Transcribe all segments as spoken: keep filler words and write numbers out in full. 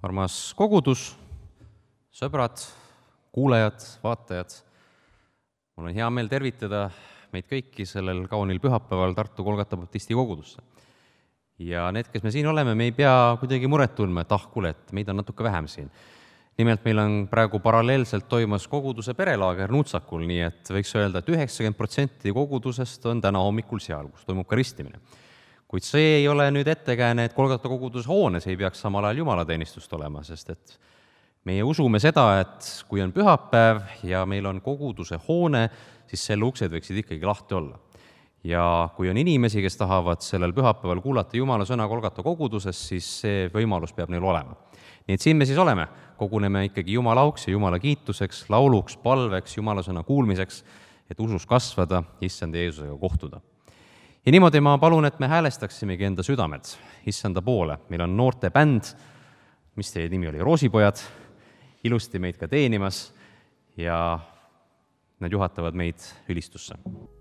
armas kogudus, sõbrad, kuulajad, vaatajad. Mul on hea meel tervitada meid kõiki sellel kaunil pühapäeval Tartu Golgata Baptisti kogudusse. Ja need, kes me siin oleme, me ei pea kuidagi muret tundma, et ah, kuule, et meid on natuke vähem siin. Nimelt meil on praegu paralleelselt toimas koguduse perelaager Nuutsakul, nii et võiks öelda, et üheksakümmend protsenti kogudusest on täna hommikul seal, kus toimub ka ristimine. Kuid see ei ole nüüd ettekääne, et Golgata koguduse hoones ei peaks samal ajal jumalateenistust olema, sest et meie usume seda, et kui on pühapäev ja meil on koguduse hoone, siis selle uksed võiksid ikkagi lahti olla. Ja kui on inimesi, kes tahavad sellel pühapäeval kuulata Jumala sõna Golgata koguduses, siis see võimalus peab neil olema. Nii et siin me siis oleme, koguneme ikkagi Jumala auks ja Jumala kiituseks, lauluks, palveks, Jumala sõna kuulmiseks, et usus kasvada, issanda Jeesusega kohtuda. Ja niimoodi ma palun, et me häälestaksimegi enda südamed issanda poole. Meil on noorte bänd, mis teie nimi oli, Roosipojad, ilusti meid ka teenimas ja nad juhatavad meid ülistusse.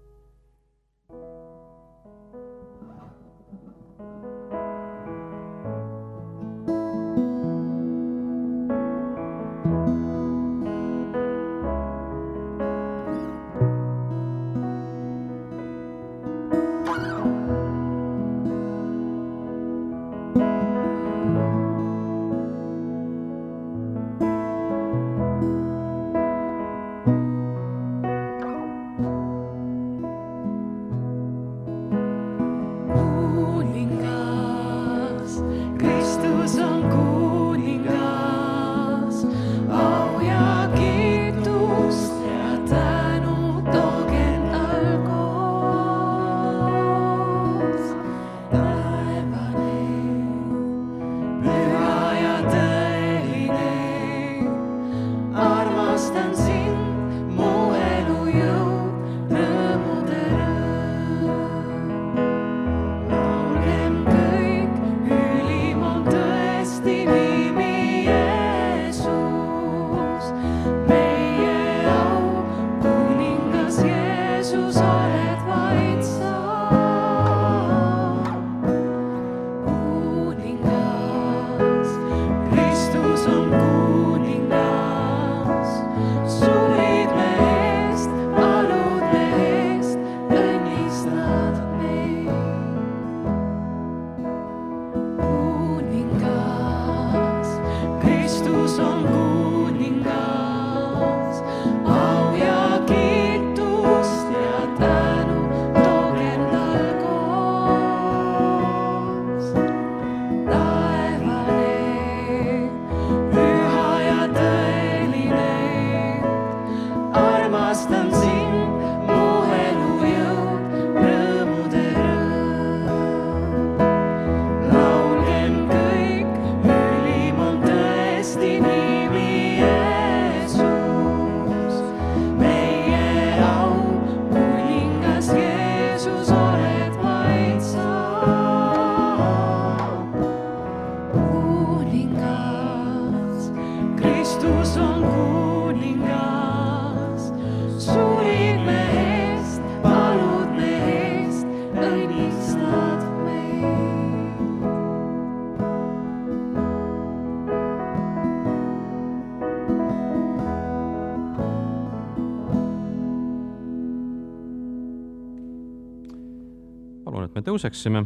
tõuseksime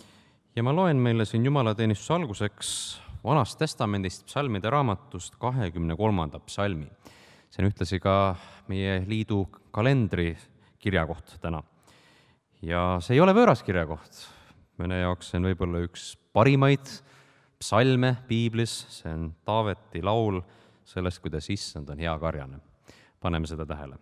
ja ma loen meile siin jumalateenistuse alguseks Vanast testamendist psalmide raamatust kahekümne kolmanda psalmi. See on ühtlasi ka meie liidu kalendri kirjakoht täna. Ja see ei ole võõras kirjakoht. Mõne jaoks see on võib-olla üks parimaid psalme piiblis, see on Taaveti laul sellest, kuidas issand on hea karjane. Paneme seda tähele.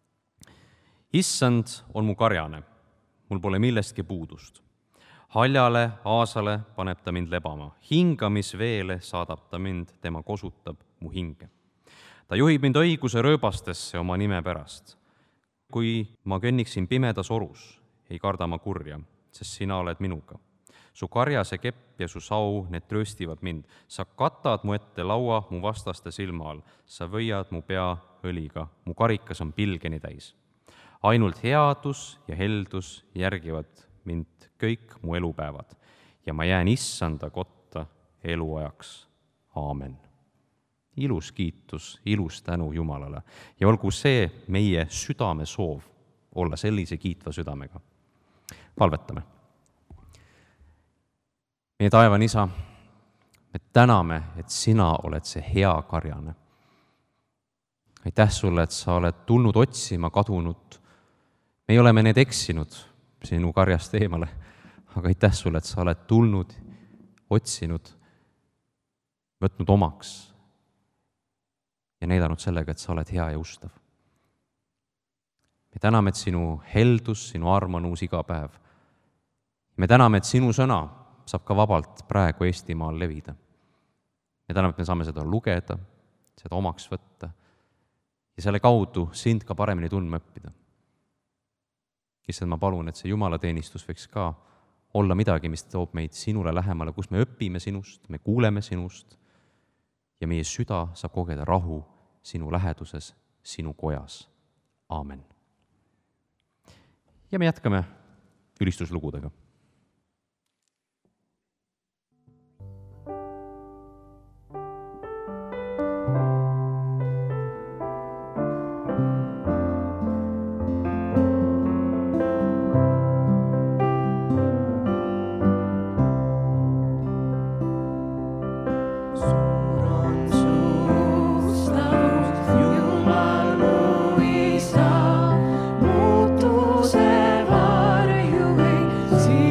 Issand on mu karjane, mul pole millestki puudust. Haljale, aasale paneb ta mind lebama, hingamisveele saadab ta mind, tema kosutab mu hinge. Ta juhib mind õiguse rööbastesse oma nime pärast. Kui ma kõnniksin pimedas orus, ei karda ma kurja, sest sina oled minuga. Su karjase kepp ja su sau, need trööstivad mind. Sa katad mu ette laua mu vastaste silma all, sa võiad mu pea õliga, mu karikas on pilgeni täis. Ainult headus ja heldus järgivad mind kõik mu elupäevad ja ma jään issanda kotta eluajaks. aamen. Ilus kiitus, ilus tänu Jumalale ja olgu see meie südame soov olla sellise kiitva südamega. Palvetame. Meie taevan Isa, me täname, et sina oled see hea karjane. Aitäh sulle, et sa oled tulnud otsima kadunud. Me oleme need eksinud sinu karjast eemale, aga aitäh sulle, et sa oled tulnud, otsinud, võtnud omaks ja näidanud sellega, et sa oled hea ja ustav. Me täname, et sinu heldus, sinu arm on uus iga päev. Me täname, et sinu sõna saab ka vabalt praegu Eestimaal levida. Me täname, et me saame seda lugeda, seda omaks võtta ja selle kaudu sind ka paremini tundma õppida. Issand, ma palun, et see jumalateenistus võiks ka olla midagi, mis toob meid sinule lähemale, kus me õpime sinust, me kuuleme sinust ja meie süda saab kogeda rahu sinu läheduses, sinu kojas. Aamen. Ja me jätkame ülistuslugudega. See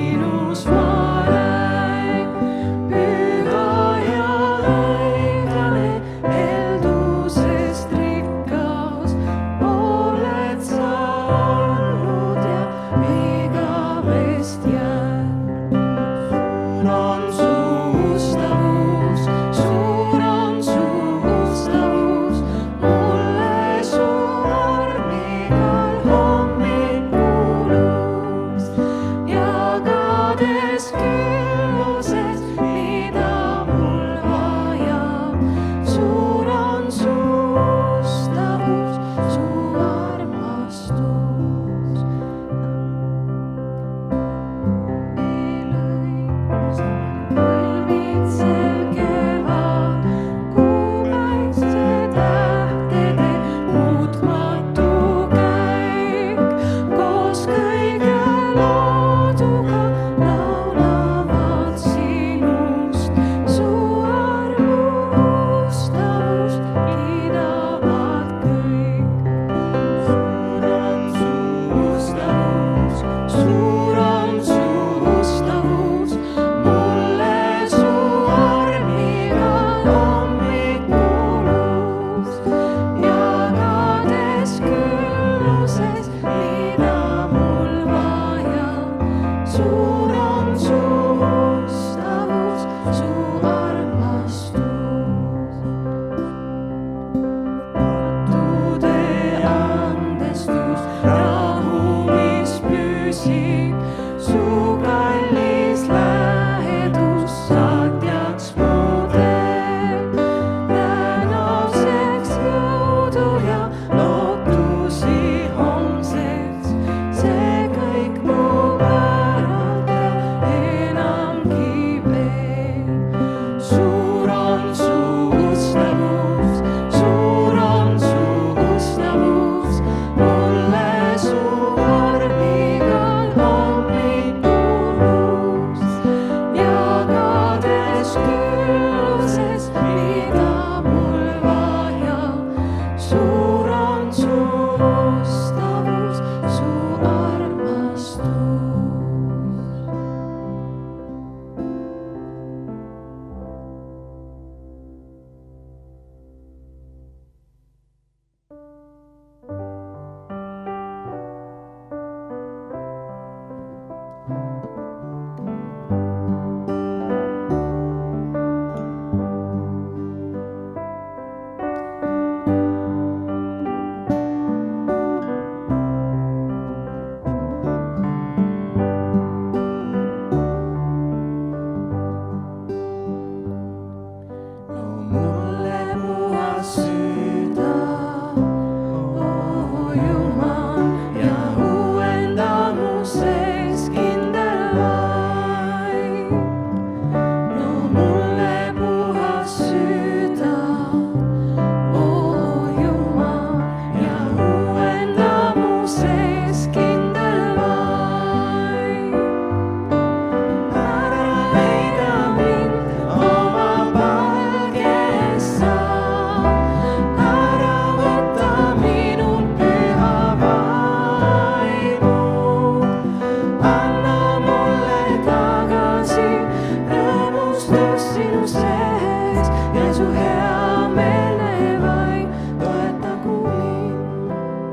sinu sees ja su heameelne vaim toetagu mind.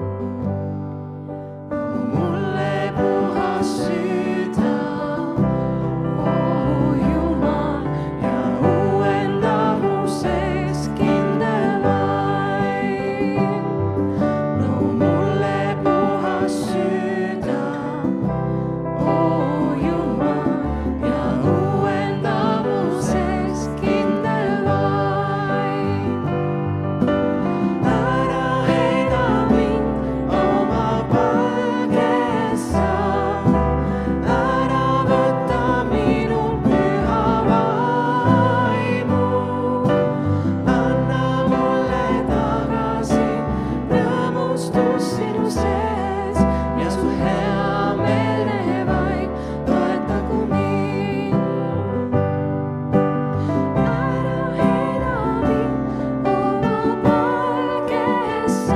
Mulle puhas süda, oh Jumal, ja uuenda mu sees kindel vaim. No mulle puhas süda, oh Jumal, ja uuenda mu sees kindel vaim. Ära heida mind oma palgesse, ära võta minu püha vaimu. Anna mulle tagasi rõõmustus sinu sees ja su heameelne vaim toetagu mind. Ära heida mind oma palgesse,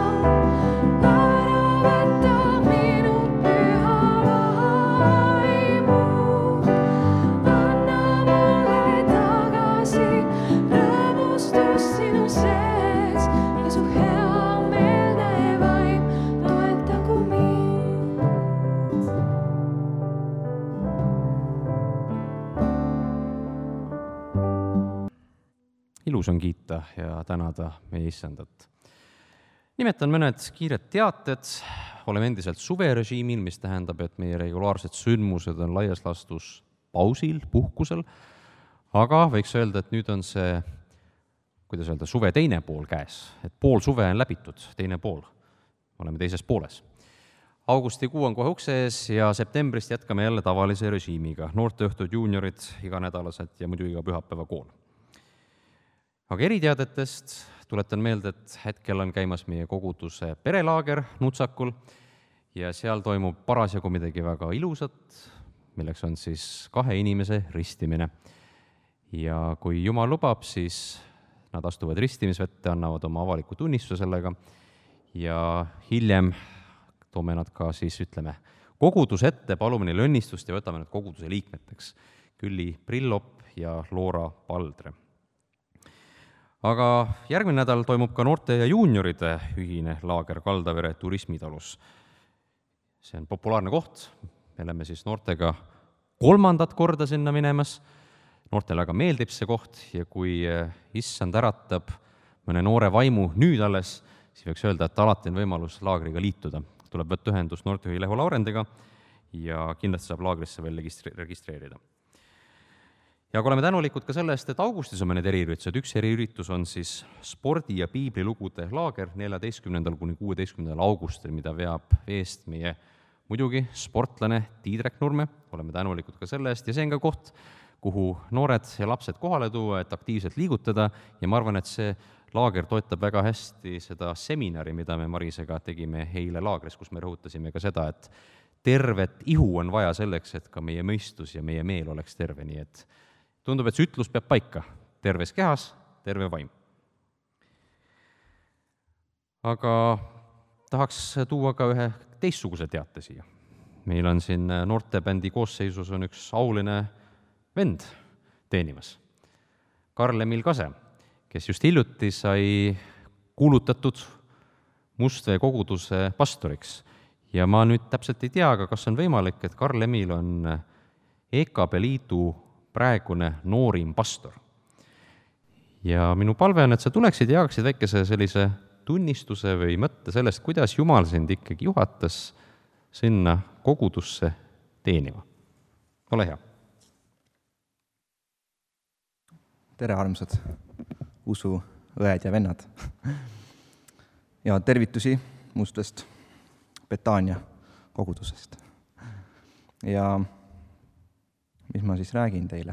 ära võta minu püha vaimu. Anna mulle tagasi rõõmustus sinu sees ja su heameelne vaim toetagu mind. ilus on kiita ja tänada meie issandat. Nimetan mõned kiired teated. Oleme endiselt suverežiimil, mis tähendab, et meie regulaarsed sündmused on laias laastus pausil, puhkusel, aga võiks öelda, et nüüd on see, kuidas öelda, suve teine pool käes, et pool suve on läbitud, teine pool, oleme teises pooles. Augustikuu on kohe ukse ees ja septembrist jätkame jälle tavalise režiimiga, noorteõhtud, juuniorid, iganädalased ja muidu iga pühapäeva kool. Aga eriteadetest tuletan meelde, et hetkel on käimas meie koguduse perelaager Nutsakul ja seal toimub parasjagu midagi väga ilusat, milleks on siis kahe inimese ristimine. Ja kui Jumal lubab, siis nad astuvad ristimisvette, annavad oma avaliku tunnistuse sellega ja hiljem toome nad ka siis, ütleme, koguduse ette, palume neile õnnistust ja võtame nad koguduse liikmeteks. Külli Prillop ja Loora Paldre. Aga järgmine nädal toimub ka noorte ja juunioride ühine laager Kaldavere turismitalus. See on populaarne koht, me oleme siis noortega kolmandat korda sinna minemas. Noortele aga meeldib see koht ja kui issand äratab mõne noore vaimu nüüd alles, siis võiks öelda, et alati on võimalus laagriga liituda. Tuleb võtta ühendust noortejuhi Leho Laurendiga ja kindlasti saab laagrisse veel registreerida. Ja kui oleme tänulikud ka selle eest, et augustis on mõned eriüritused, üks eriüritus on siis spordi- ja piiblilugude laager neljateistkümnendal kuni kuueteistkümnendal augustil, mida veab eest meie muidugi sportlane Tiidrek Nurme, oleme tänulikud ka selle eest ja see on ka koht, kuhu noored ja lapsed kohale tuua, et aktiivselt liigutada ja ma arvan, et see laager toetab väga hästi seda seminari, mida me Marisega tegime eile laagris, kus me rõhutasime ka seda, et tervet ihu on vaja selleks, et ka meie mõistus ja meie meel oleks terve, nii et tundub, et see ütlus peab paika, terves kehas, terve vaim. Aga tahaks tuua ka ühe teistsuguse teate siia. Meil on siin noortebändi koosseisus on üks auline vend teenimas, Karl-Emil Kase, kes just hiljuti sai kuulutatud Mustvee koguduse pastoriks. Ja ma nüüd täpselt ei tea, aga kas on võimalik, et Karl-Emil on E K B Liidu praegune noorim pastor. Ja minu palve on, et sa tuleksid ja jagaksid väikese sellise tunnistuse või mõtte sellest, kuidas Jumal sind ikkagi juhatas sinna kogudusse teenima. Ole hea. Tere, armsad usu õed ja vennad. Ja tervitusi Mustvest Betaania kogudusest. Ja mis ma siis räägin teile?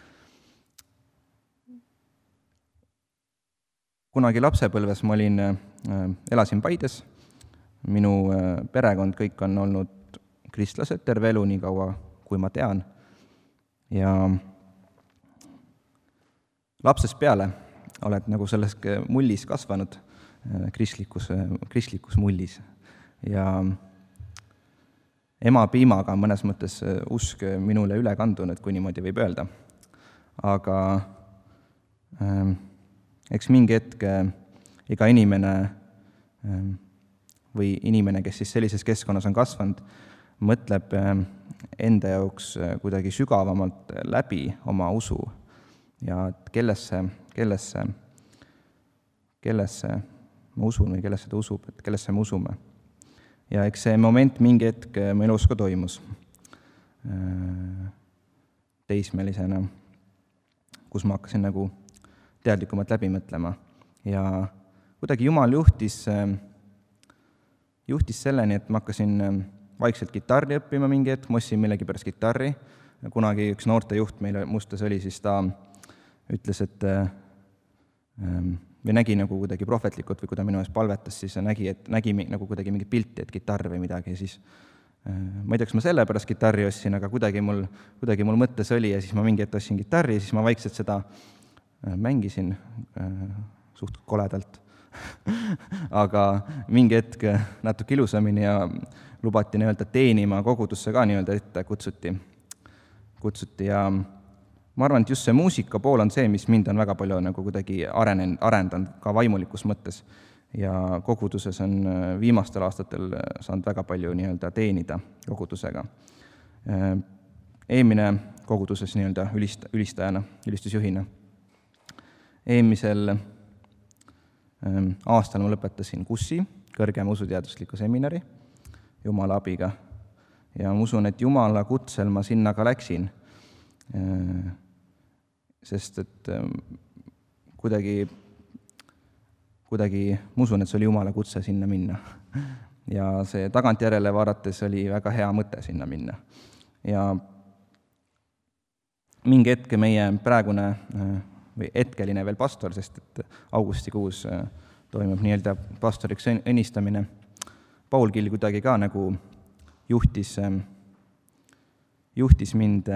Kunagi lapsepõlves ma olin, elasin Paides. Minu perekond kõik on olnud kristlased terve elu, nii kaua kui ma tean. Ja lapsest peale oled nagu selles mullis kasvanud, kristlikus, kristlikus mullis. Ja ema piimaga on mõnes mõttes usk minule üle kandunud, kui niimoodi võib öelda. aga ähm, eks mingi hetk iga inimene ähm, või inimene, kes siis sellises keskkonnas on kasvanud, mõtleb ähm, enda jaoks kuidagi sügavamalt läbi oma usu ja kellesse, kellesse, kellesse ma usun või kellesse ta usub, et kellesse me usume. Ja eks see moment mingi hetk mu elus ka toimus teismelisena, kus ma hakkasin nagu teadlikumalt läbi mõtlema ja kuidagi Jumal juhtis, juhtis selleni, et ma hakkasin vaikselt kitarri õppima mingi hetk, ma ostsin millegipärast kitarri, kunagi üks noortejuht meile mustas oli, siis ta ütles, et või nägi nagu kuidagi prohvetlikult või kui ta minu ees palvetas, siis nägi, et nägi nagu kuidagi mingit pilti, et kitarr või midagi ja siis ma ei tea, kas ma selle pärast kitarri ostsin, aga kuidagi mul, kuidagi mul mõttes oli ja siis ma mingi hetk ostsin kitarri ja siis ma vaikselt seda mängisin suht koledalt. Aga mingi hetk natuke ilusamini ja lubati nii-öelda teenima kogudusse ka nii-öelda ette kutsuti, kutsuti ja ma arvan, et just see muusika pool on see, mis mind on väga palju nagu kuidagi arenen, arendanud ka vaimulikus mõttes ja koguduses on viimastel aastatel saanud väga palju nii-öelda teenida kogudusega. Eelmine koguduses nii-öelda ülist, ülistajana, ülistusjuhina. Eelmisel aastal ma lõpetasin KUSSi, kõrgema usuteadusliku seminari, Jumala abiga. Ja ma usun, et Jumala kutsel ma sinna ka läksin, sest et kuidagi, kuidagi ma usun, et see oli Jumala kutse sinna minna. Ja see tagantjärele vaadates oli väga hea mõte sinna minna. Ja mingi hetke meie praegune või hetkeline veel pastor, sest et augustikuus toimub nii-öelda pastoriks õnnistamine. Paul Kill kuidagi ka nagu juhtis, juhtis mind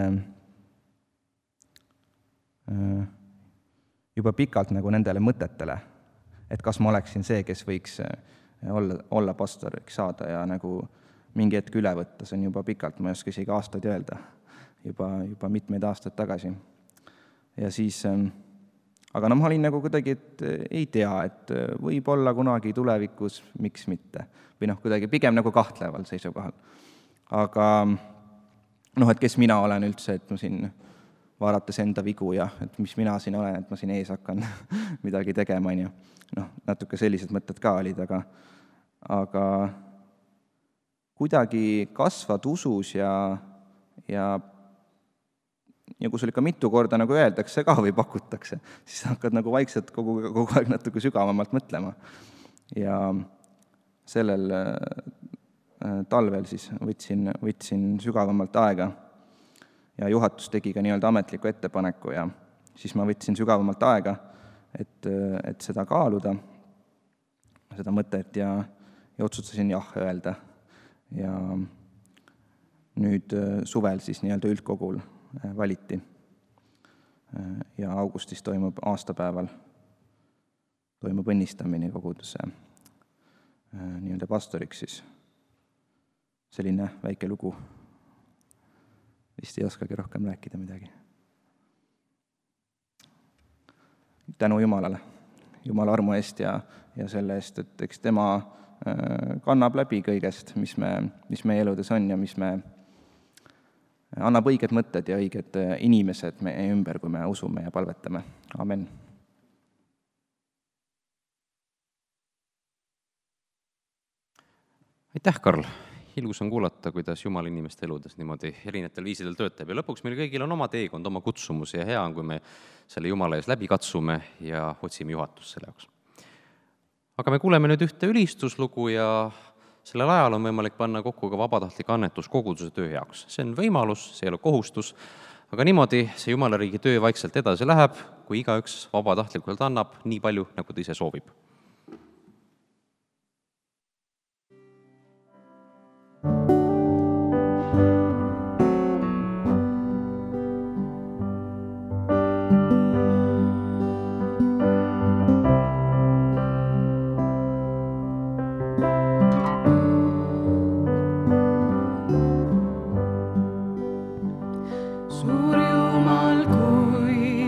juba pikalt nagu nendele mõtetele, et kas ma oleksin see, kes võiks olla, olla pastoriks saada ja nagu mingi hetk üle võtta, see on juba pikalt, ma ei oska isegi aastaid öelda, juba, juba mitmeid aastaid tagasi. Ja siis, aga no ma olin nagu kuidagi, et ei tea, et võib-olla kunagi tulevikus, miks mitte, või noh, kuidagi pigem nagu kahtleval seisukohal. Aga noh, et kes mina olen üldse, et ma siin vaadates enda vigu ja et mis mina siin olen, et ma siin ees hakkan midagi tegema, ja noh, natuke sellised mõtted ka olid, aga, aga kuidagi kasvad usus ja, ja, ja kui sul ikka mitu korda nagu öeldakse ka või pakutakse, siis hakkad nagu vaikselt kogu, kogu aeg natuke sügavamalt mõtlema. Ja sellel talvel siis võtsin, võtsin sügavamalt aega ja juhatus tegi ka nii-öelda ametliku ettepaneku ja siis ma võtsin sügavamalt aega, et, et seda kaaluda, seda mõtet ja, ja otsustasin jah öelda. Ja nüüd suvel siis nii-öelda üldkogul valiti ja augustis toimub aastapäeval, toimub õnnistamine koguduse nii-öelda pastoriks siis. Selline väike lugu. Vist ei oskagi rohkem rääkida midagi. Tänu Jumalale, Jumala armu eest ja, ja selle eest, et eks tema kannab läbi kõigest, mis me, mis meie eludes on ja mis me annab õiged mõtted ja õiged inimesed meie ümber, kui me usume ja palvetame. Amen. Aitäh, Karl! Ilus on kuulata, kuidas Jumal inimeste eludes niimoodi erinevatel viisidel töötab ja lõpuks meil kõigil on oma teekond, oma kutsumus ja hea on, kui me selle Jumala ees läbi katsume ja otsime juhatust selle jaoks. Aga me kuuleme nüüd ühte ülistuslugu ja sellel ajal on võimalik panna kokku ka vabatahtlik annetus koguduse töö jaoks. See on võimalus, see ei ole kohustus, aga niimoodi see Jumala riigi töö vaikselt edasi läheb, kui igaüks vabatahtlikult annab nii palju, nagu ta ise soovib. Suur Jumal, kui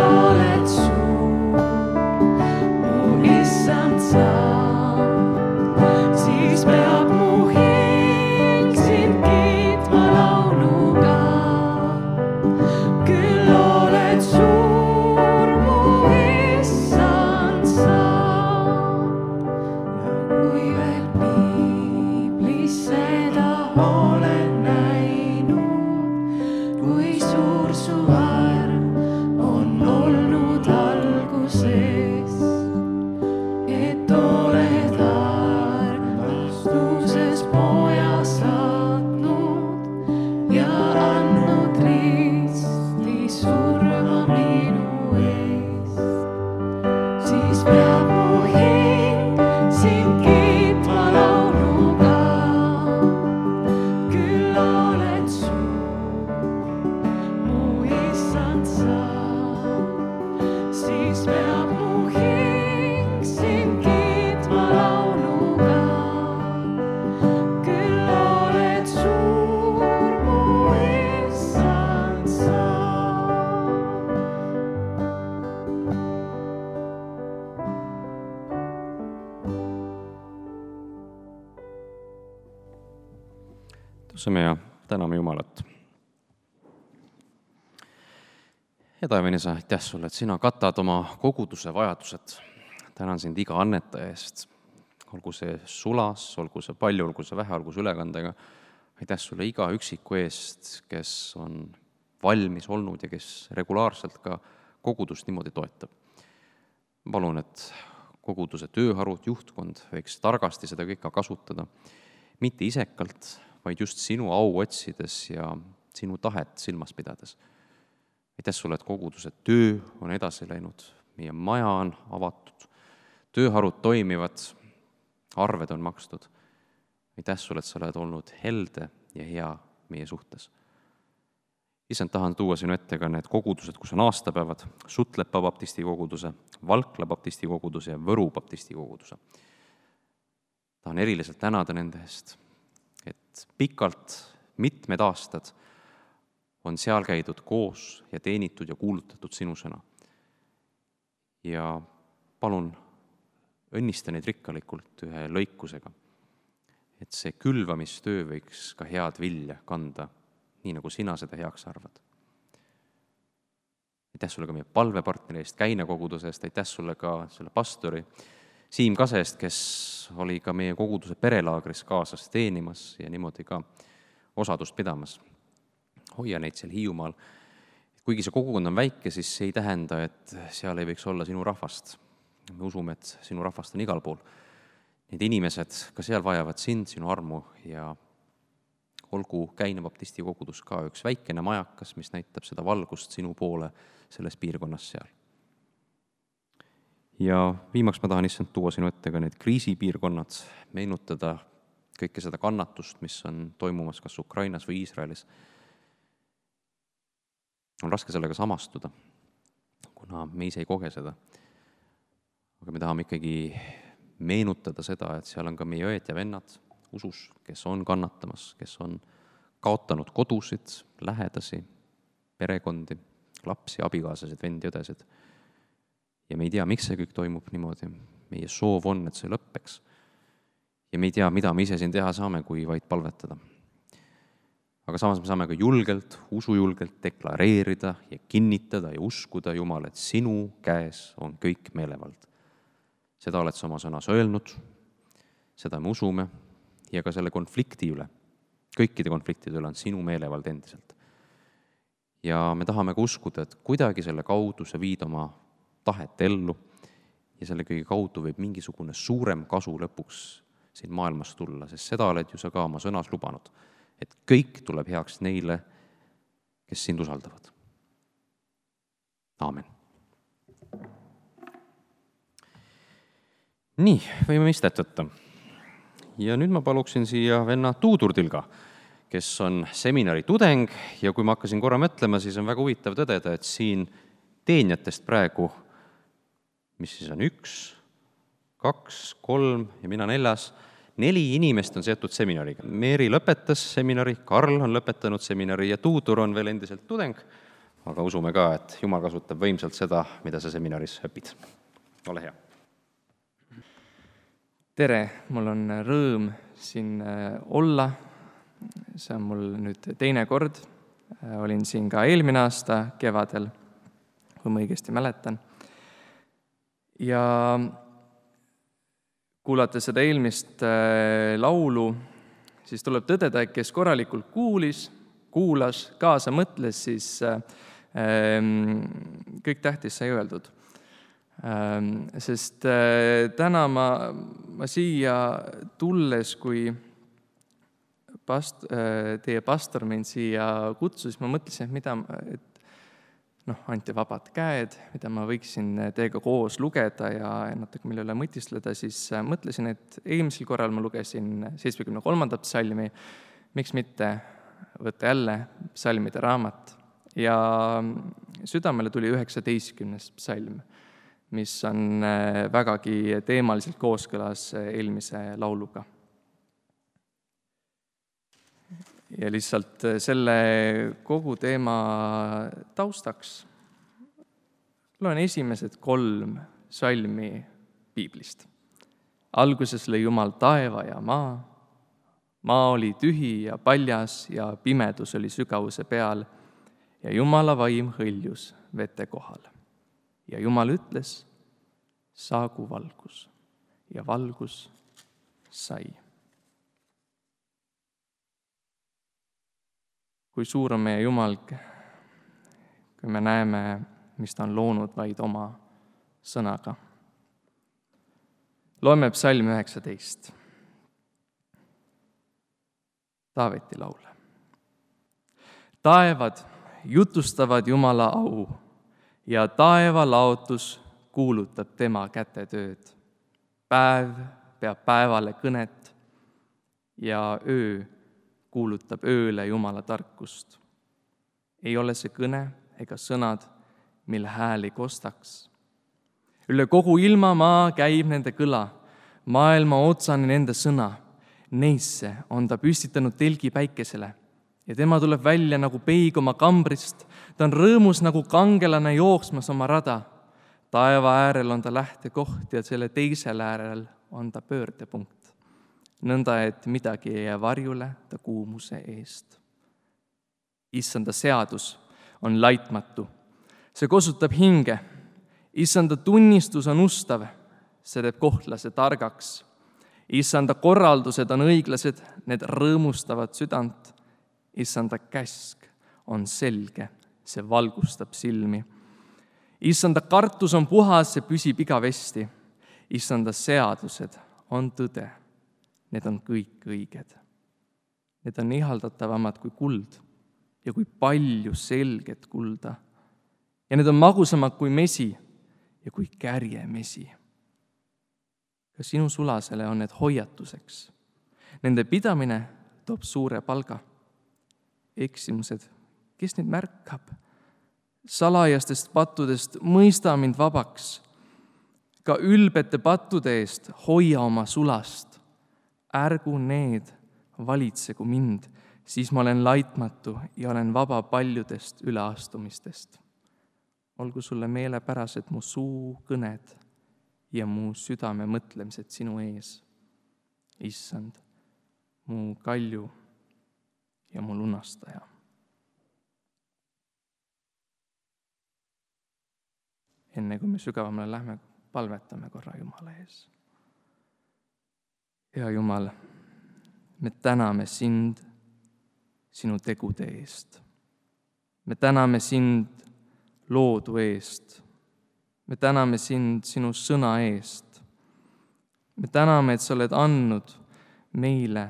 oled suur, mu issand sa, siis peab mu hing sind kiitma lauluga. Küll oled suur, mu issand sa, kui veel piiblis seda olen näinud, kui suur su arm on olnud alguses, et oled armastuses poja saatnud ja andnud risti surma minu eest, siis peab mu hing sind kiitma lauluga. Küll oled suur, mu issand sa, siis peab mu hing sind kiitma lauluga. Küll oled suur, mu issand sa. tõuseme ja täname Jumalat. ja taevane Isa, aitäh sulle, et sina katad oma koguduse vajadused. tänan sind iga annetaja eest, olgu see sulas, olgu see palju, olgu see vähe, olgu see ülekandega. aitäh sulle iga üksiku eest, kes on valmis olnud ja kes regulaarselt ka kogudust niimoodi toetab. palun, et koguduse tööharud, juhtkond võiks targasti seda kõike kasutada, mitte isekalt, vaid just sinu au otsides ja sinu tahet silmas pidades. aitäh sulle, et koguduse töö on edasi läinud, meie maja on avatud, tööharud toimivad, arved on makstud. aitäh sulle, et sa oled olnud helde ja hea meie suhtes. issand, tahan tuua sinu ette ka need kogudused, kus on aastapäevad, Sutlepa baptisti koguduse, Valkla baptisti koguduse ja Võru baptisti koguduse. tahan eriliselt tänada nende eest, et pikalt, mitmed aastad on seal käidud koos ja teenitud ja kuulutatud sinu sõna. Ja palun õnnista neid rikkalikult ühe lõikusega, et see külvamistöö võiks ka head vilja kanda, nii nagu sina seda heaks arvad. aitäh sulle ka meie palvepartneri eest, Käina koguduse eest, aitäh sulle ka selle pastori Siim Kase eest, kes oli ka meie koguduse perelaagris kaasas teenimas ja niimoodi ka osadust pidamas. hoia neid seal Hiiumaal. kuigi see kogukond on väike, siis see ei tähenda, et seal ei võiks olla sinu rahvast. me usume, et sinu rahvast on igal pool. Need inimesed ka seal vajavad sind, sinu armu ja olgu Käina baptisti kogudus ka üks väikene majakas, mis näitab seda valgust sinu poole selles piirkonnas seal. Ja viimaks ma tahan issand tuua sinu ette ka need kriisipiirkonnad, meenutada kõike seda kannatust, mis on toimumas kas Ukrainas või Iisraelis. On raske sellega samastuda, kuna me ise ei koge seda. Aga me tahame ikkagi meenutada seda, et seal on ka meie õed ja vennad usus, kes on kannatamas, kes on kaotanud kodusid, lähedasi, perekondi, lapsi, abikaasasid, vendi, õdesid. Ja me ei tea, miks see kõik toimub niimoodi. Meie soov on, et see lõppeks. Ja me ei tea, mida me ise siin teha saame, kui vaid palvetada. Aga samas me saame ka julgelt, usujulgelt deklareerida ja kinnitada ja uskuda, Jumal, et sinu käes on kõik meelevald. Seda oled sa oma sõnas öelnud, seda me usume ja ka selle konflikti üle, kõikide konfliktide üle on sinu meelevald endiselt. Ja me tahame ka uskuda, et kuidagi selle kaudu sa viid oma tahet ellu ja selle kõige kaudu võib mingisugune suurem kasu lõpuks siin maailmas tulla, sest seda oled ju sa ka oma sõnas lubanud, et kõik tuleb heaks neile, kes sind usaldavad. Aamen. Nii, võime istet võtta. Ja nüüd ma paluksin siia venna Tuudur Tilga, kes on seminari tudeng ja kui ma hakkasin korra mõtlema, siis on väga huvitav tõdeda, et siin teenjatest praegu, mis siis on üks, kaks, kolm ja mina neljas, neli inimest on seotud seminariga. Meeri lõpetas seminari, Karl on lõpetanud seminari ja Tuudur on veel endiselt tudeng, aga usume ka, et Jumal kasutab võimsalt seda, mida sa seminaris õpid. Ole hea! Tere, mul on rõõm siin olla. See on mul nüüd teine kord. Olin siin ka eelmine aasta kevadel, kui ma õigesti mäletan. Ja kuulata seda eelmist laulu, siis tuleb tõdeda, et kes korralikult kuulis, kuulas, kaasa mõtles, siis kõik tähtis sai öeldud. Sest täna ma, ma siia tulles, kui past, teie pastor mind siia kutsus, ma mõtlesin, et mida, et noh, anti vabad käed, mida ma võiksin teiega koos lugeda ja natuke mille üle mõtistleda, siis mõtlesin, et eelmisel korral ma lugesin seitsmekümne kolmandat psalmi, miks mitte võtta jälle psalmide raamat. Ja südamele tuli üheksateistkümnes psalm, mis on vägagi teemaliselt kooskõlas eelmise lauluga. Ja lihtsalt selle kogu teema taustaks loen esimesed kolm salmi piiblist. Alguses lõi Jumal taeva ja maa. Maa oli tühi ja paljas ja pimedus oli sügavuse peal ja Jumala vaim hõljus vete kohal. Ja Jumal ütles, saagu valgus ja valgus sai. Kui suur on meie Jumal, kui me näeme, mis ta on loonud vaid oma sõnaga. Loeme psalm üheksateist. Taaveti laul. Taevad jutustavad Jumala au ja taeva laotus kuulutab tema kätetööd. Päev peab päevale kõnet ja öö kuulutab ööle Jumala tarkust. Ei ole see kõne ega sõnad, mille hääl ei kostaks. Üle kogu ilmamaa käib nende kõla, maailma otsani nende sõna. Neisse on ta püstitanud telgi päikesele ja tema tuleb välja nagu peig oma kambrist. Ta on rõõmus nagu kangelane jooksmas oma rada. Taeva äärel on ta lähtekoht ja selle teisel äärel on ta pöördepunkt. Nõnda, et midagi ei jää varjule ta kuumuse eest. Issanda seadus on laitmatu. See kosutab hinge. Issanda tunnistus on ustav. See teeb kohtlase targaks. Issanda korraldused on õiglased, need rõõmustavad südant. Issanda käsk on selge, see valgustab silmi. Issanda kartus on puhas, see püsib igavesti. Issanda seadused on tõde. Need on kõik õiged. Need on ihaldatavamad kui kuld ja kui palju selget kulda. Ja need on magusamad kui mesi ja kui kärjemesi. Ka sinu sulasele on need hoiatuseks. Nende pidamine toob suure palga. Eksimused, kes neid märkab? Salajastest pattudest mõista mind vabaks. Ka ülbete pattude eest hoia oma sulast. Ärgu need valitsegu mind, siis ma olen laitmatu ja olen vaba paljudest üleastumistest. Olgu sulle meelepärased mu suu kõned ja mu südame mõtlemised sinu ees. Issand, mu kalju ja mu lunastaja. Enne kui me sügavamale lähme, palvetame korra Jumala ees. Hea Jumal, me täname sind sinu tegude eest. Me täname sind loodu eest. Me täname sind sinu sõna eest. Me täname, et sa oled andnud meile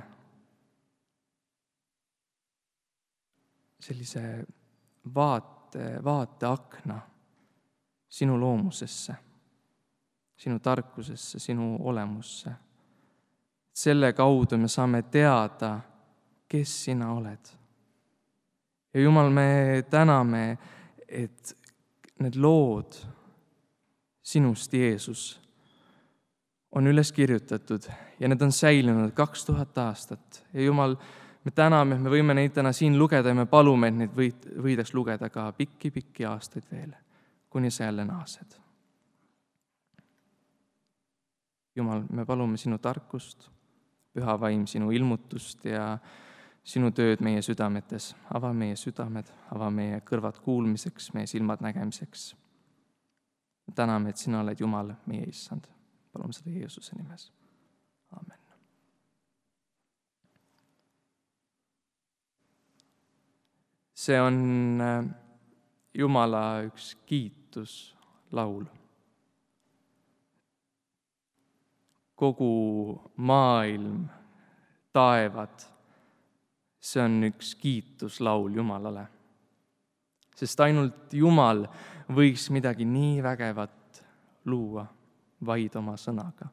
sellise vaate, vaateakna sinu loomusesse, sinu tarkusesse, sinu olemusse. Selle kaudu me saame teada, kes sina oled. Ja Jumal, me täname, et need lood sinust, Jeesus, on üles kirjutatud ja need on säilinud kaks tuhat aastat. Ja Jumal, me täname, et me võime neid täna siin lugeda ja me palume, et neid võid, võidaks lugeda ka pikki-pikki aastaid veel, kuni sa jälle naased. Jumal, me palume sinu tarkust, püha vaim sinu ilmutust ja sinu tööd meie südametes. Ava meie südamed, ava meie kõrvad kuulmiseks, meie silmad nägemiseks. Täname, et sina oled Jumal, meie issand. Palume seda Jeesuse nimes. Amen. See on Jumala üks kiituslaul. Kogu maailm, taevad, see on üks kiituslaul Jumalale. Sest ainult Jumal võiks midagi nii vägevat luua vaid oma sõnaga.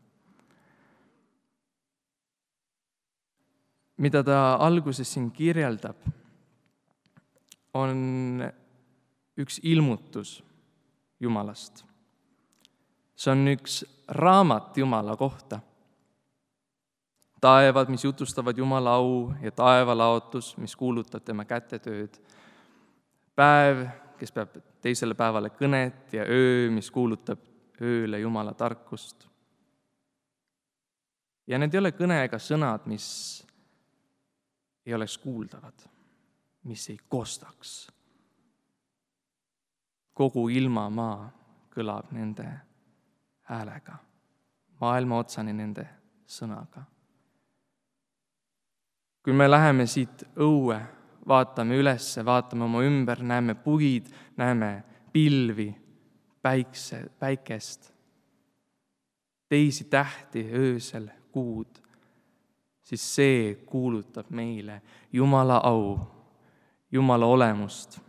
Mida ta alguses siin kirjeldab, on üks ilmutus Jumalast. See on üks raamat Jumala kohta. Taevad, mis jutustavad Jumala au ja taevalaotus, mis kuulutab tema kätetööd. Päev, kes peab teisele päevale kõnet ja öö, mis kuulutab ööle Jumala tarkust. Ja need ei ole kõne ega sõnad, mis ei oleks kuuldavad, mis ei kostaks. Kogu ilmamaa kõlab nende häälega, maailma otsani nende sõnaga. Kui me läheme siit õue, vaatame ülesse, vaatame oma ümber, näeme puid, näeme pilvi, päikse, päikest, teisi tähti öösel, kuud, siis see kuulutab meile Jumala au, Jumala olemust.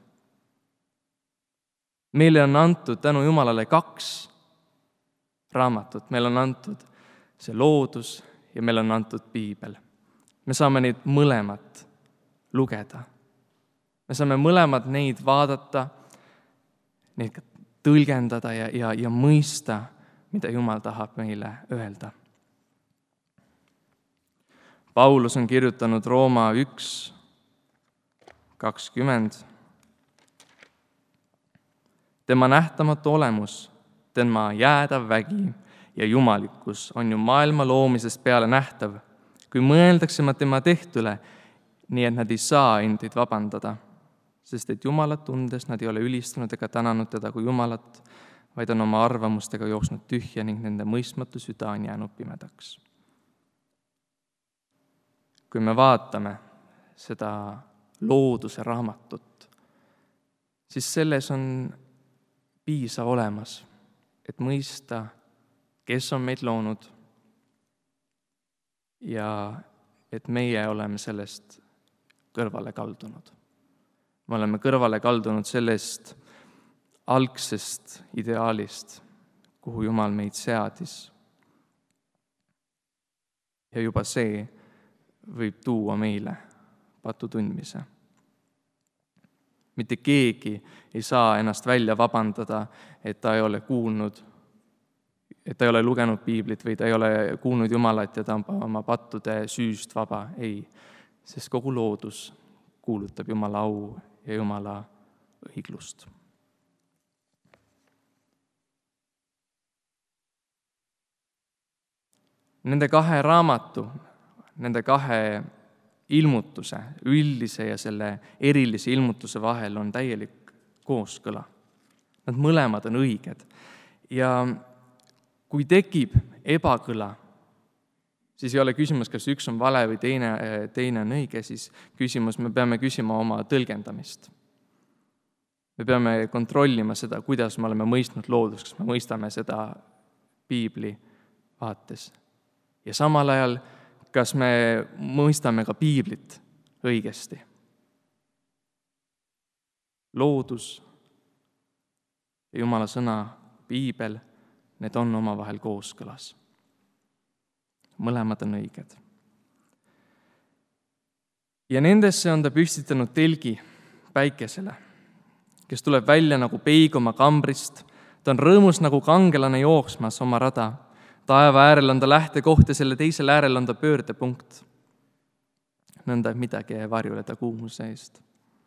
Meile on antud tänu Jumalale kaks raamatut. Meil on antud see loodus ja meil on antud piibel. Me saame neid mõlemat lugeda. Me saame mõlemad neid vaadata, neid tõlgendada ja, ja, ja mõista, mida Jumal tahab meile öelda. Paulus on kirjutanud Rooma üks kakskümmend. Tema nähtamatu olemus, tema jäädav vägi ja jumalikkus on ju maailma loomisest peale nähtav, kui mõeldaksime tema tehtule, nii et nad ei saa endid vabandada, sest et Jumalat tundes nad ei ole ülistanud ega tänanud teda kui Jumalat, vaid on oma arvamustega jooksnud tühja ning nende mõistmatu süda on jäänud pimedaks. Kui me vaatame seda looduse raamatut, siis selles on piisav olemas, et mõista, kes on meid loonud ja et meie oleme sellest kõrvale kaldunud. Me oleme kõrvale kaldunud sellest algsest ideaalist, kuhu Jumal meid seadis. Ja juba see võib tuua meile patu tundmise. Mitte keegi ei saa ennast välja vabandada, et ta ei ole kuulnud, et ta ei ole lugenud piiblit või ta ei ole kuulnud Jumalat ja ta on oma pattude süüst vaba. Ei, sest kogu loodus kuulutab Jumala au ja Jumala õiglust. Nende kahe raamatu, nende kahe ilmutuse, üldise ja selle erilise ilmutuse vahel on täielik kooskõla. Nad mõlemad on õiged. Ja kui tekib ebakõla, siis ei ole küsimus, kas üks on vale või teine, teine on õige, siis küsimus, me peame küsima oma tõlgendamist. Me peame kontrollima seda, kuidas me oleme mõistnud loodust, kas me mõistame seda piibli vaates. Ja samal ajal, kas me mõistame ka piiblit õigesti. Loodus ja Jumala sõna, piibel, need on omavahel kooskõlas. Mõlemad on õiged. Ja nendesse on ta püstitanud telgi päikesele, kes tuleb välja nagu peig oma kambrist. Ta on rõõmus nagu kangelane jooksmas oma rada. Taeva äärel on ta lähtekoht ja selle teisel äärel on ta pöördepunkt. nõnda, et midagi ei varjule ta kuumuse eest.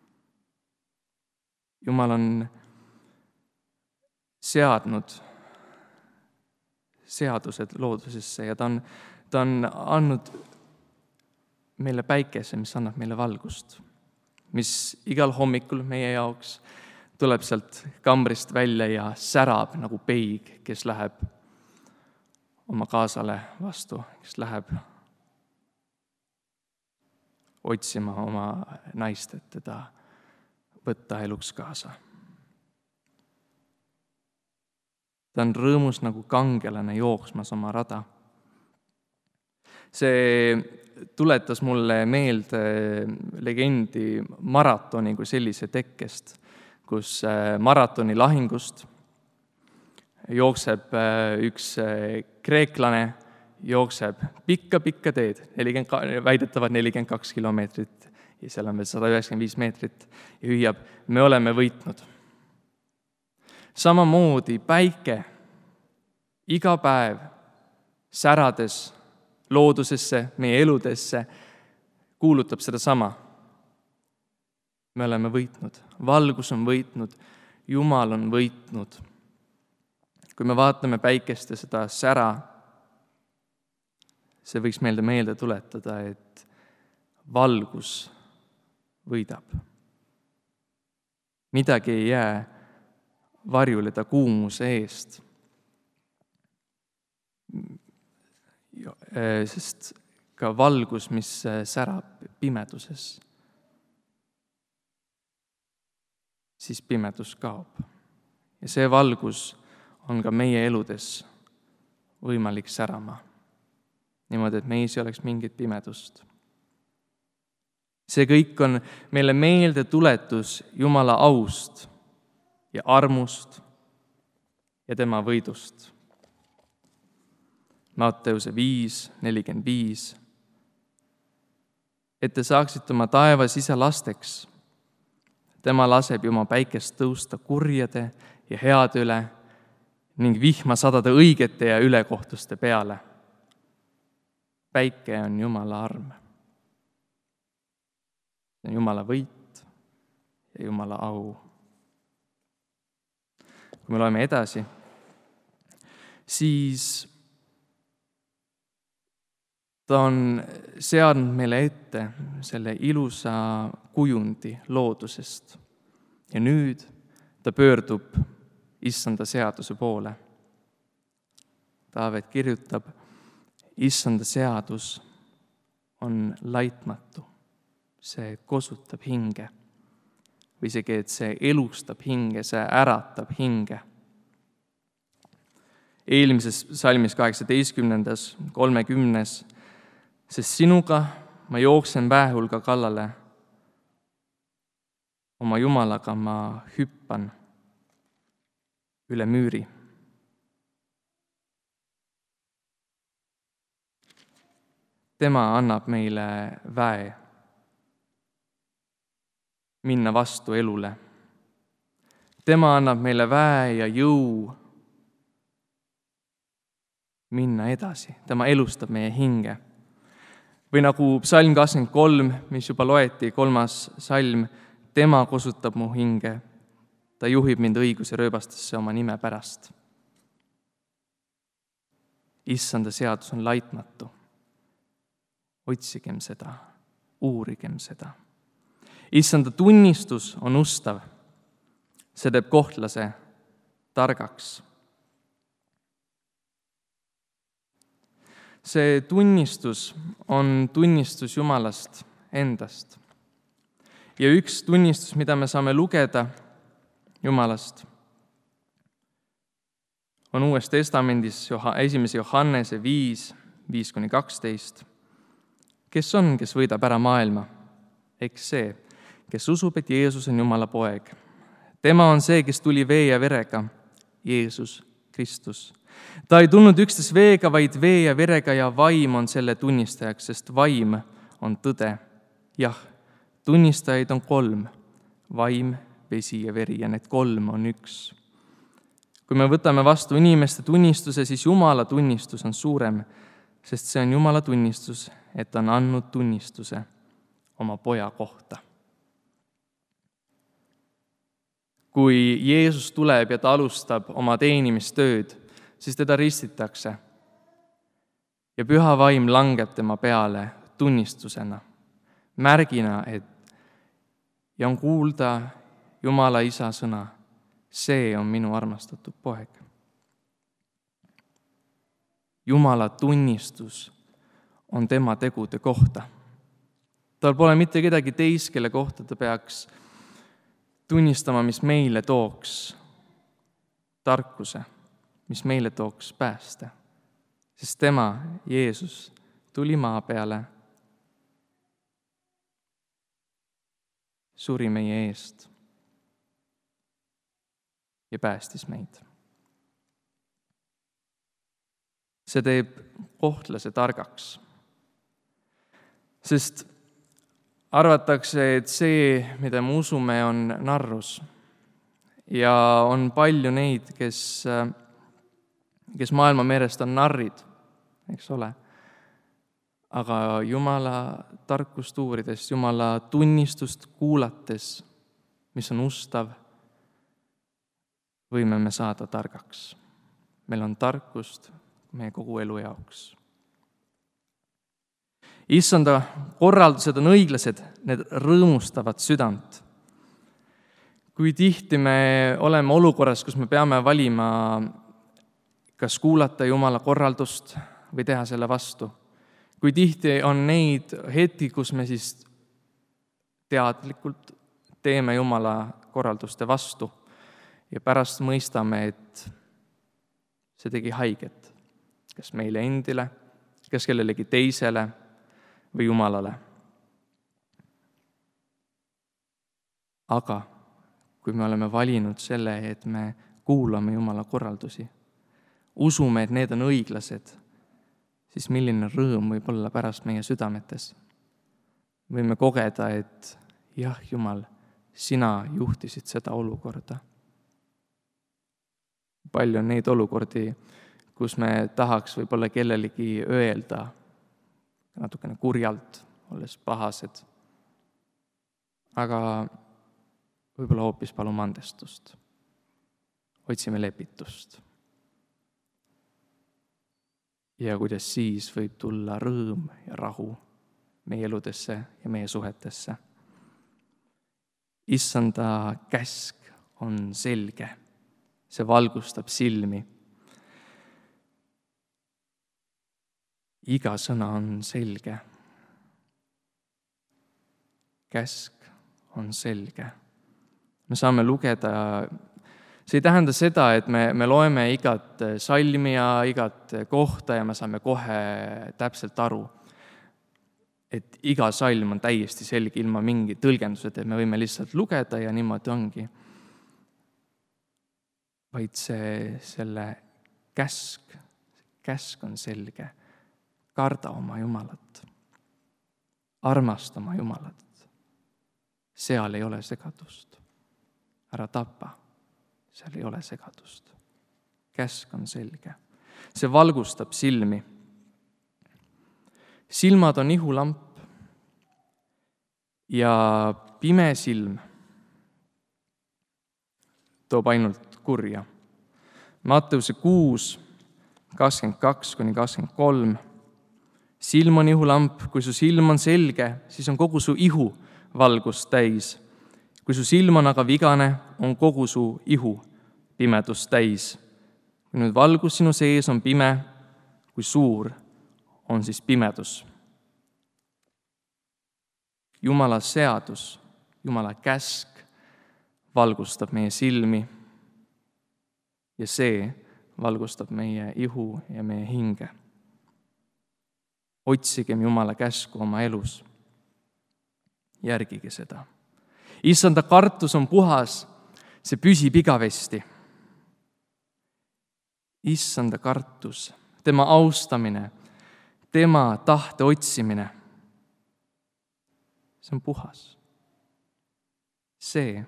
Jumal on seadnud seadused loodusesse ja ta on, ta on andnud meile päikese, mis annab meile valgust, mis igal hommikul meie jaoks tuleb sealt kambrist välja ja särab nagu peig, kes läheb oma kaasale vastu, kes läheb otsima oma naist, et teda võtta eluks kaasa. Ta on rõõmus nagu kangelane jooksmas oma rada. See tuletas mulle meelde legendi maratoni kui sellise tekkest, kus maratoni lahingust jookseb üks kreeklane, jookseb pikka-pikka teed, nelikümmend, väidetavad nelikümmend kaks kilomeetrit ja seal on veel sada üheksakümmend viis meetrit ja hüüab, me oleme võitnud. Samamoodi päike iga päev särades loodusesse, meie eludesse, kuulutab seda sama. Me oleme võitnud, valgus on võitnud, Jumal on võitnud. Kui me vaatame päikest ja seda sära, see võiks meelde meelde tuletada, et valgus võidab. Midagi ei jää varjule ta kuumuse eest. Sest ka valgus, mis särab pimeduses, siis pimedus kaob. Ja see valgus on ka meie eludes võimalik särama. Niimoodi, et meis ei oleks mingit pimedust. See kõik on meile meelde tuletus Jumala aust ja armust ja tema võidust. Matteuse viis nelikümmend viis. Et te saaksite oma taevas isa lasteks, tema laseb ju oma päikest tõusta kurjade ja heade üle ning vihma sadada õigete ja ülekohtuste peale. Päike on Jumala arm. See on Jumala võit ja Jumala au. Kui me loeme edasi, siis ta on seadnud meile ette selle ilusa kujundi loodusest. Ja nüüd ta pöördub issanda seaduse poole. Taavet kirjutab, issanda seadus on laitmatu. See kosutab hinge. Või isegi, et see elustab hinge, see äratab hinge. Eelmises salmis kaheksateistkümnendas, kolmekümnes, sest sinuga ma jooksen väehulga kallale, oma Jumalaga ma hüppan üle müüri. Tema annab meile väe minna vastu elule. Tema annab meile väe ja jõu minna edasi. Tema elustab meie hinge. Või nagu psalm kakskümmend kolm, mis juba loeti, kolmas salm, tema kosutab mu hinge. Ta juhib mind õiguse rööbastesse oma nime pärast. Issanda seadus on laitmatu. Otsigem seda, uurigem seda. Issanda tunnistus on ustav. See teeb kohtlase targaks. See tunnistus on tunnistus Jumalast endast. Ja üks tunnistus, mida me saame lugeda Jumalast, on Uues Testamendis esimese Johannese viis, viis kuni kaksteist. Kes on, kes võidab ära maailma? Eks see, kes usub, et Jeesus on Jumala poeg. Tema on see, kes tuli vee ja verega, Jeesus Kristus. Ta ei tulnud üksnes veega, vaid vee ja verega ja vaim on selle tunnistajaks, sest vaim on tõde. Jah, tunnistajaid on kolm, vaim, vesi ja veri ja need kolm on üks. Kui me võtame vastu inimeste tunnistuse, siis Jumala tunnistus on suurem, sest see on Jumala tunnistus, et ta on andnud tunnistuse, oma poja kohta. Kui Jeesus tuleb ja ta alustab oma teenimistööd, siis teda ristitakse ja püha vaim langeb tema peale tunnistusena, märgina, et ja on kuulda Jumala Isa sõna, see on minu armastatud poeg. Jumala tunnistus on tema tegude kohta. Tal pole mitte kedagi teist, kelle kohta ta peaks tunnistama, mis meile tooks tarkuse, mis meile tooks pääste. Sest tema, Jeesus, tuli maa peale, suri meie eest ja päästis meid. See teeb kohtlase targaks, sest arvatakse, et see, mida me usume, on narrus. Ja on palju neid, kes, kes maailma meelest on narrid, eks ole. Aga Jumala tarkust uurides, Jumala tunnistust kuulates, mis on ustav, võime me saada targaks. Meil on tarkust meie kogu elu jaoks. Issanda korraldused on õiglased, need rõõmustavad südant. Kui tihti me oleme olukorras, kus me peame valima, kas kuulata Jumala korraldust või teha selle vastu. Kui tihti on neid hetki, kus me siis teadlikult teeme Jumala korralduste vastu ja pärast mõistame, et see tegi haiget, kas meile endile, kas kellelegi teisele või Jumalale. Aga kui me oleme valinud selle, et me kuulame Jumala korraldusi, usume, et need on õiglased, siis milline rõõm võib olla pärast meie südametes. Võime kogeda, et jah, Jumal, sina juhtisid seda olukorda. Palju on neid olukordi, kus me tahaks võib-olla kellelegi öelda natukene kurjalt, olles pahased. Aga võib-olla hoopis palume andestust. Otsime lepitust. Ja kuidas siis võib tulla rõõm ja rahu meie eludesse ja meie suhetesse. Issanda käsk on selge. See valgustab silmi. Iga sõna on selge. Käsk on selge. Me saame lugeda, see ei tähenda seda, et me, me loeme igat salmi ja igat kohta ja me saame kohe täpselt aru, et iga salm on täiesti selge ilma mingi tõlgendused, et me võime lihtsalt lugeda ja niimoodi ongi. Vaid see, selle käsk, käsk on selge. Karda oma Jumalat. Armasta oma Jumalat. Seal ei ole segadust. Ära tapa. Seal ei ole segadust. Käsk on selge. See valgustab silmi. Silmad on ihulamp ja pime silm toob ainult kurja. Matteuse kuus, kakskümmend kaks kuni kakskümmend kolm. Silm on ihulamp, kui su silm on selge, siis on kogu su ihu valgust täis. Kui su silm on aga vigane, on kogu su ihu pimedust täis. Kui nüüd valgus sinu sees on pime, kui suur on siis pimedus. Jumala seadus, Jumala käsk valgustab meie silmi ja see valgustab meie ihu ja meie hinge. Otsigem Jumala käsku oma elus. Järgige seda. Issanda kartus on puhas, see püsib igavesti. Issanda kartus, tema austamine, tema tahte otsimine, see on puhas. See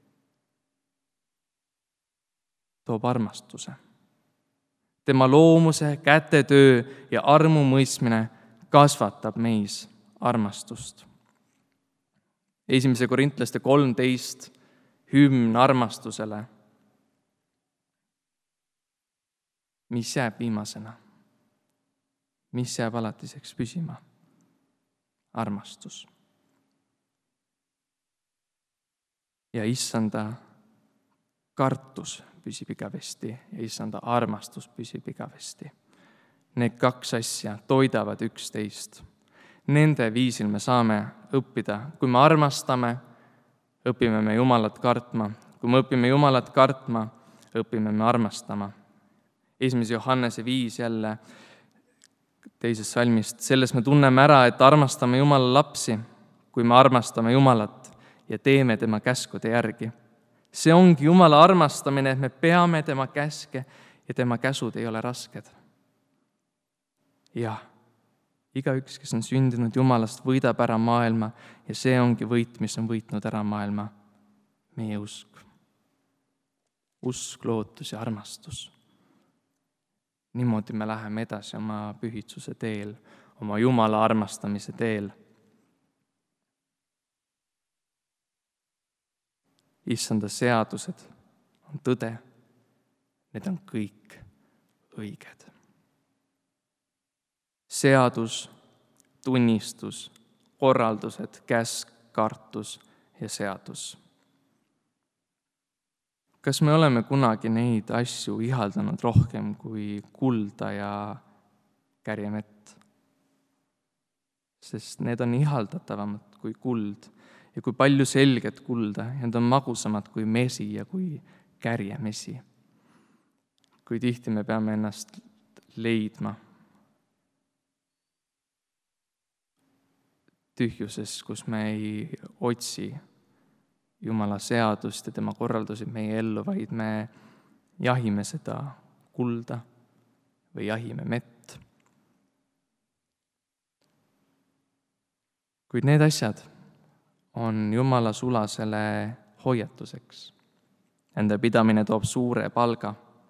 toob armastuse. Tema loomuse, kätetöö ja armu mõistmine kasvatab meis armastust. esimese Korintlaste kolmteist, hümn armastusele. Mis jääb viimasena? Mis jääb alatiseks püsima? Armastus. Ja issanda kartus püsib igavesti ja issanda armastus püsib igavesti. Need kaks asja toidavad üksteist. Nende viisil me saame õppida. Kui me armastame, õpime me Jumalat kartma. Kui me õpime Jumalat kartma, õpime me armastama. Esimese Johannese viis jälle teisest salmist. Selles me tunneme ära, et armastame Jumala lapsi, kui me armastame Jumalat ja teeme tema käskude järgi. See ongi Jumala armastamine, et me peame tema käske ja tema käsud ei ole rasked. Jah, igaüks, kes on sündinud Jumalast, võidab ära maailma ja see ongi võit, mis on võitnud ära maailma. Meie usk. Usk, lootus ja armastus. Niimoodi me läheme edasi oma pühitsuse teel, oma Jumala armastamise teel. Issanda seadused on tõde. Need on kõik õiged. Seadus, tunnistus, korraldused, käsk, kartus ja seadus. Kas me oleme kunagi neid asju ihaldanud rohkem kui kulda ja kärjemett? Sest need on ihaldatavamad kui kuld ja kui palju selget kulda ja need on magusamad kui mesi ja kui kärjemesi. Kui tihti me peame ennast leidma tühjuses, kus me ei otsi Jumala seadust ja tema korraldusid meie ellu, vaid me jahime seda kulda või jahime mett. Kuid need asjad on Jumala sulasele hoiatuseks. Enda pidamine toob suure palga.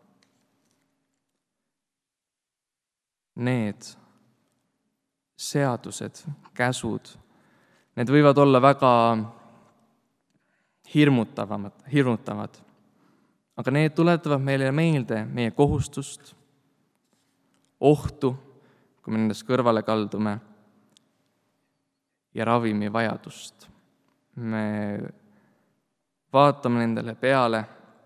Need seadused, käsud, need võivad olla väga hirmutavamad, hirmutavad. Aga need tuletavad meile meelde meie kohustust, ohtu, kui me nendest kõrvale kaldume, ja ravimi vajadust. Me vaatame nendele peale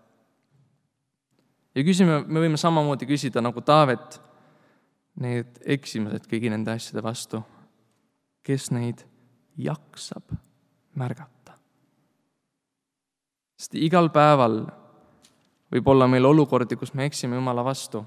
ja küsime, me võime samamoodi küsida nagu Taavet, need eksimused kõigi nende asjade vastu, kes neid jaksab märgata. Sest igal päeval võib olla meil olukordi, kus me eksime Jumala vastu.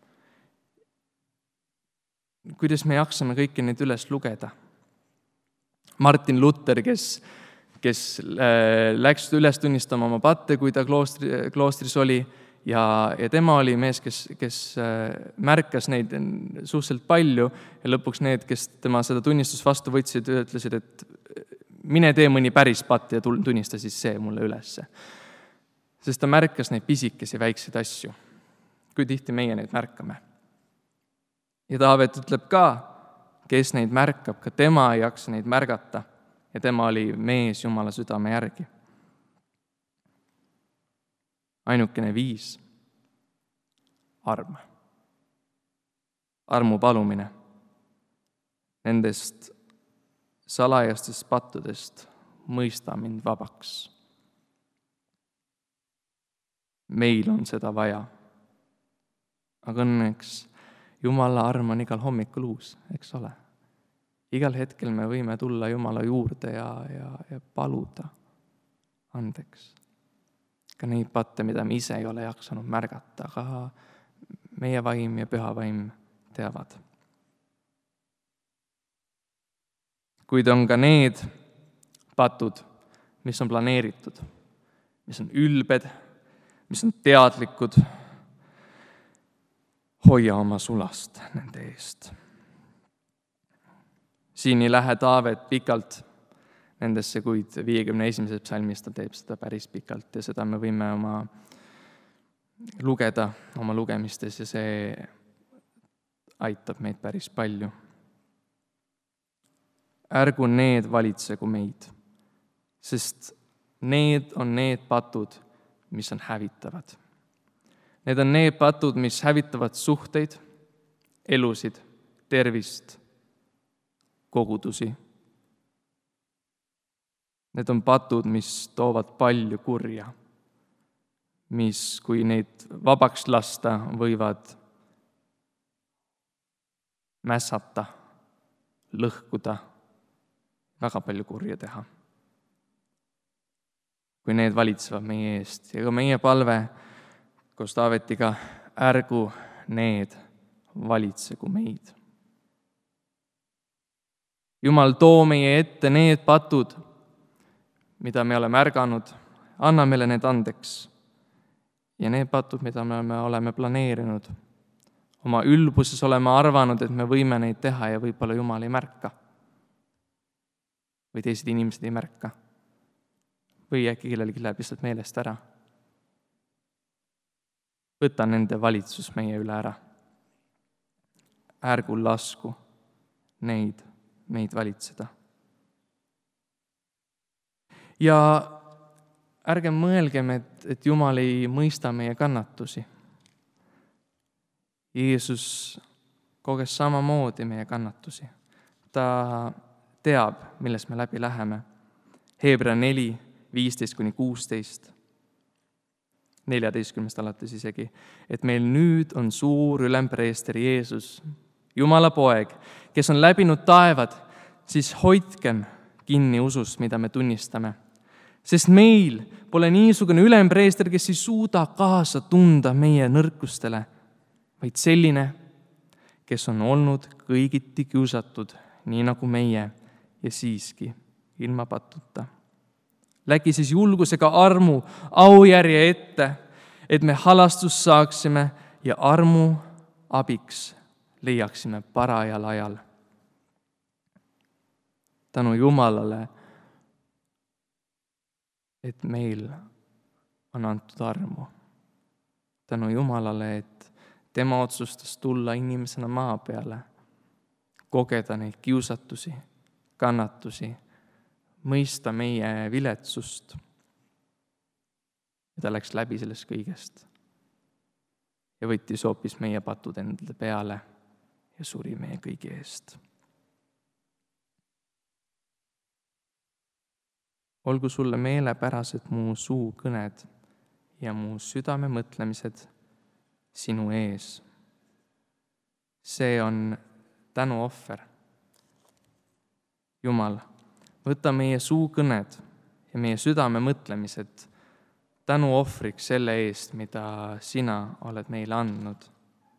Kuidas me jaksame kõiki neid üles lugeda? Martin Luther, kes, kes läks üles tunnistama oma patte, kui ta kloostri, kloostris oli, ja, ja tema oli mees, kes, kes märkas neid suhteliselt palju ja lõpuks need, kes tema seda tunnistust vastu võtsid, ütlesid, et mine tee mõni päris patt ja tunnista siis see mulle ülesse. Sest ta märkas neid pisikesi väikseid asju. Kui tihti meie neid märkame. Ja Taavet ütleb ka, kes neid märkab, ka tema ei jaksa neid märgata. Ja tema oli mees Jumala südame järgi. Ainukene viis. Arm. Armu palumine. Nendest salajastest pattudest mõista mind vabaks. Meil on seda vaja. Aga õnneks Jumala arm on igal hommikul uus, eks ole. Igal hetkel me võime tulla Jumala juurde ja, ja, ja paluda andeks. Ka neid patte, mida me ise ei ole jaksanud märgata, aga meie vaim ja püha vaim teavad. Kuid on ka need patud, mis on planeeritud, mis on ülbed, mis on teadlikud. Hoia oma sulast nende eest. Siin ei lähe Taavet pikalt nendesse, kuid viiekümne esimese psalmis ta teeb seda päris pikalt ja seda me võime oma lugeda oma lugemistes ja see aitab meid päris palju. Ärgu need valitsegu meid, sest need on need patud, mis on hävitavad. Need on need patud, mis hävitavad suhteid, elusid, tervist, kogudusi. Need on patud, mis toovad palju kurja, mis, kui neid vabaks lasta, võivad mässata, lõhkuda, väga palju kurja teha. Kui need valitsevad meie eest ja ka meie palve koos Taavetiga, ärgu need valitsegu meid. Jumal, too meie ette need patud, mida me oleme ärganud, anna meile need andeks. Ja need patud, mida me oleme planeerinud, oma ülbuses oleme arvanud, et me võime neid teha ja võib-olla Jumal ei märka. Või teised inimesed ei märka. Või äkki kellelgi läheb lihtsalt meelest ära. Võta nende valitsus meie üle ära. Ärgu lasku neid meid valitseda. Ja ärgem mõelgem, et, et Jumal ei mõista meie kannatusi. Jeesus koges samamoodi meie kannatusi. Ta teab, milles me läbi läheme. Hebra neli, viisteist kuni kuusteist, neljateistkümnest alates isegi, et meil nüüd on suur ülempreester Jeesus, Jumala poeg, kes on läbinud taevad, siis hoidkem kinni usust, mida me tunnistame. Sest meil pole niisugune ülempreester, kes ei suuda kaasa tunda meie nõrkustele, vaid selline, kes on olnud kõigiti kiusatud, nii nagu meie, ja siiski ilma patuta. Lägi siis julgusega armu aujärje ette, et me halastust saaksime ja armu abiks leiaksime parajal ajal. Tänu Jumalale, et meil on antud armu. Tänu Jumalale, et tema otsustas tulla inimesena maa peale, kogeda neid kiusatusi, kannatusi, mõista meie viletsust. Ja ta läks läbi sellest kõigest ja võttis hoopis meie patud endale peale ja suri meie kõigi eest. Olgu sulle meelepärased mu suu kõned ja mu südame mõtlemised sinu ees. See on tänuohver. Jumal, võta meie suu kõned ja meie südame mõtlemised tänuohvriks selle eest, mida sina oled meile andnud.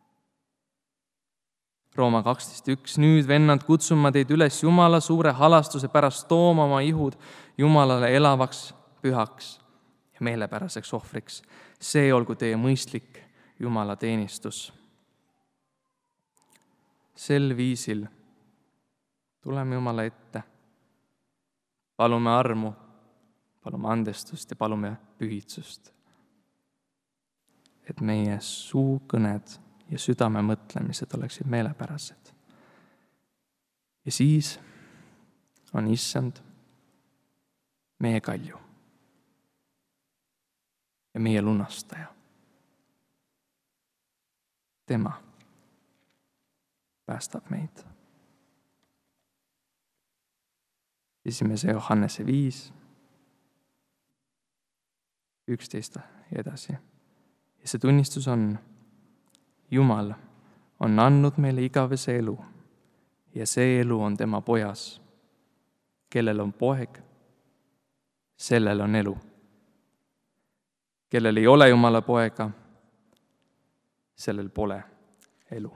Rooma kaksteist üks. Nüüd, vennad, kutsun ma teid üles Jumala suure halastuse pärast tooma oma ihud Jumalale elavaks, pühaks ja meelepäraseks ohvriks. See olgu teie mõistlik Jumala teenistus. Sel viisil tuleme Jumala ette. Palume armu, palume andestust ja palume pühitsust. Et meie suukõned ja südame mõtlemised oleksid meelepärased. Ja siis on Issand meie kalju ja meie lunastaja. Tema päästab meid. Esimese Johannese viis, üksteist ja edasi. Ja see tunnistus on, Jumal on andnud meile igavese elu ja see elu on tema pojas. Kellel on poeg, sellel on elu. Kellel ei ole Jumala poega, sellel pole elu.